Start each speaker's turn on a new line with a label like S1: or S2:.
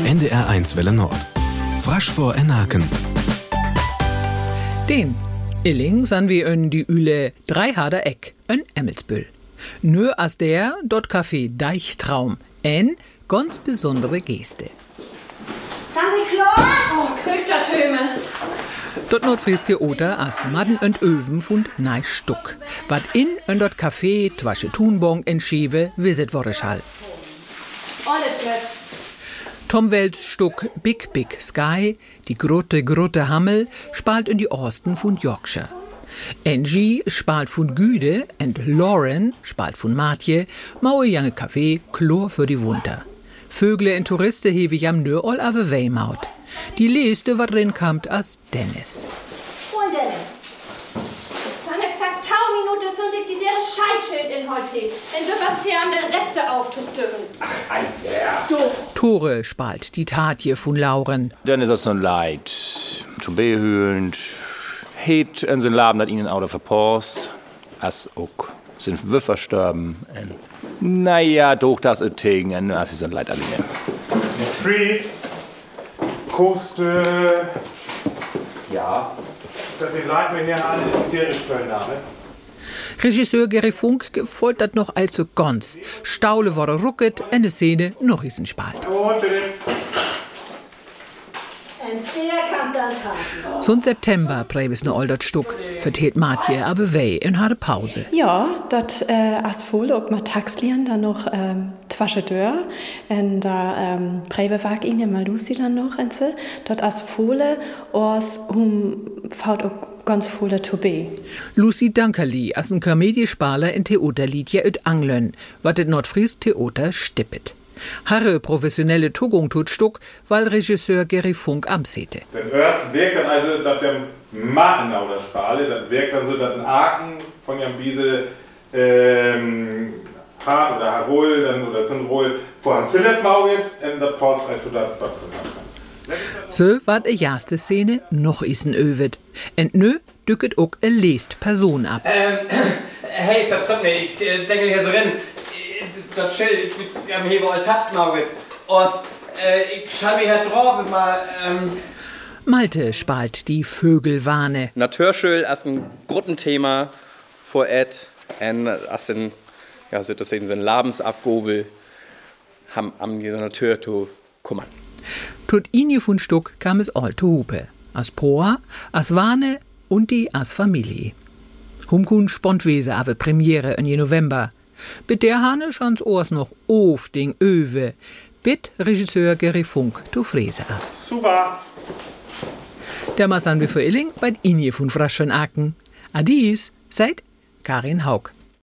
S1: NDR1 Welle Nord. Frasch vor Enaken.
S2: Den Illing san wir in die Üle Dreiharder Eck, in Emmelsbüll. Nö as der dort Café Deichtraum, en ganz besondere Geste.
S3: Oh, kriegt der Töme.
S2: Dort Nordfries Theater as Madden und Öwen fund nei Stuck. Wat in und dort Café Twasche Thunbong en Schewe visit Worreschall.
S3: Alles gut.
S2: Tom Wells Stuck Big Big Sky, die Grotte Hammel, spalt in die Osten von Yorkshire. Angie spalt von Güde und Lauren spalt von Matje, maue jange Café, Chlor für die Wunder. Vögle und Touristen hewig am Nö all ave Weimaut. Die leste, wat drin kamt, as Dennis.
S3: Wohl, Dennis. Jetzt sind exakt 10 Minuten und ich die dere Scheißschild in heute. Wenn du was hier an den Reste auftüfteln.
S4: Ach, ein Bär.
S3: Du.
S2: Tore spalt die Tatje von Lauren.
S4: Dann ist das so ein Leid. Zum behühlend. Het in sein Laben, dat ihnen Auto verpost. As ook sind Wüffer sterben. Naja, doch das ist Tegen, as ist so ein Leid alleine.
S5: Freeze. Koste. Ja. Wir leiten wir hier alle in der Stelle nach.
S2: Regisseur Gary Funk gefoltert noch allzu ganz. Staule wurde rucket, eine Szene noch ist ein Spalt.
S5: Und bitte.
S3: Und der kann dann tanzen.
S2: So ein September prävis ne oldert Stuck, vertelt Matje aber weh in harte Pause.
S6: Ja, dat as volle ook maar taxlieren dan nog twasche deur. En da präve wag in mal Lucy dann noch en se. Dat as volle os faut ook ganz volle tobe.
S2: Lucy Dankerli as ein Komediespaler in Theaterlied ja üt Anglön, wat et Nordfries Theater stippet. Harre professionelle Tugung tut Stuck, weil Regisseur Gary Funk amsete.
S5: Dann erst wirkt dann also, dass der Machen oder Spale, das wirkt dann so, dass ein Aken von Jan Biese Hart oder Harol dann oder sind wohl vor einem Silef mauget und das Pause rein tut das von kann.
S2: So wat e erste Szene noch isen övet. Und nö, dücket ook e lest Person ab.
S7: Hey, vertritt mich, ich denke hier so rein. Das Schild, ich habe hier wohl Tachtmauget. Ich schreibe hier drauf mal,
S2: Malte spalt die Vögelwarne.
S8: Naturschuld als ein Gruppenthema vor Ed und als ein, ja, so das in sein Lebensabgobel haben die Natur zu kümmern.
S2: Tut Inje von Stuck kam es all zu Hupe. As Poa, as Warne und die as Familie. Humkun Spontwese ave Premiere in November. Bit der Hane schans Ohrs noch auf den Öwe. Bit Regisseur Gary Funk du Fräse as.
S5: Super.
S2: Der Massan wir für Illing bei Inje von Frasch von Aken. Adis, seid Karin Haug.